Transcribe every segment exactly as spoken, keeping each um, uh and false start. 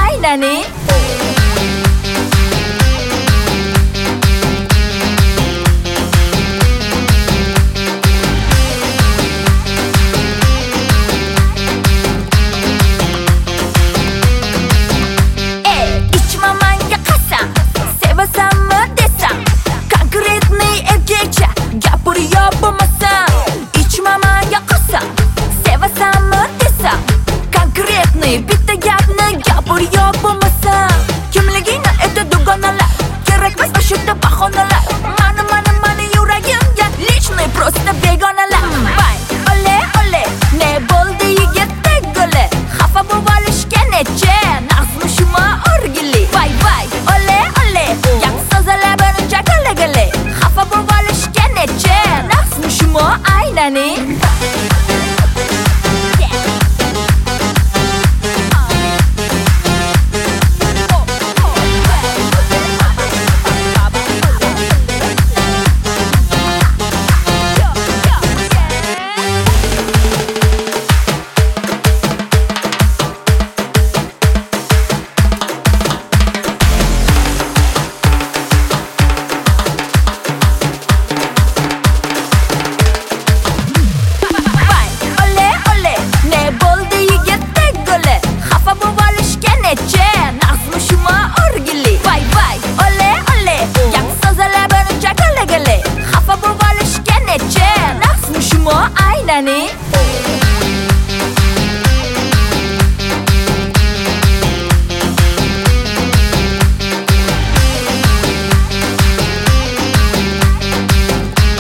aynani. Bitta gapni gapir yo bo'lmasa, kimligingni aytdi dugonalar, kerakmas ashyoda bahonalar. Mani mani mani yuragimga lishni prosta begonalar. Vay ole ole, ne bo'ldi yigitdek guli, xafa bo'lib olishga necha naqsmi shuma o'rgili. Vay vay ole ole, gap so'zlar birinchi qilgili, xafa bo'lib olishga necha naqsmi shuma aynani. Aynani.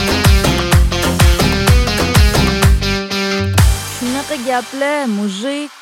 Shunaqa gaplar, mujik.